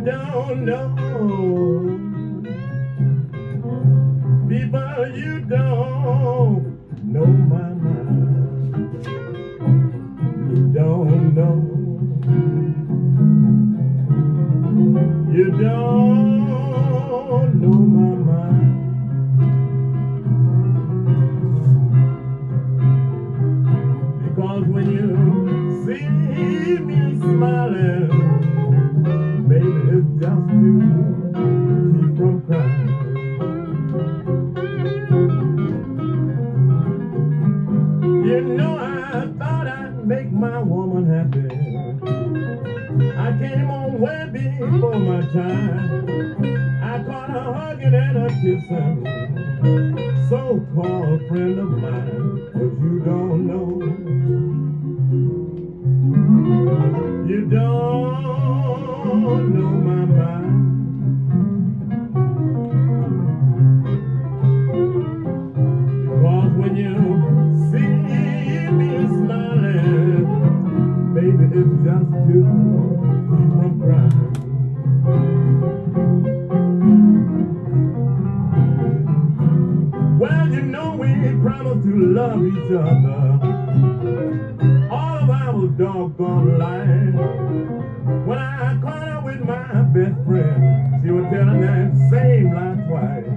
don't know. People, you don't know my mind. You don't know. You don't know my mind. Because when you see me smiling, maybe it's just to keep from crying. You know, I thought I'd make my woman happy. I came on way before my time. I caught her hugging and her kissing, so-called friend of mine. But you don't know. You don't know my mind. Because when you see me smiling, baby, it's just to keep from crying. Well, you know we promised to love each other all of our doggone life. When I caught her with my best friend, she was telling that same lie twice.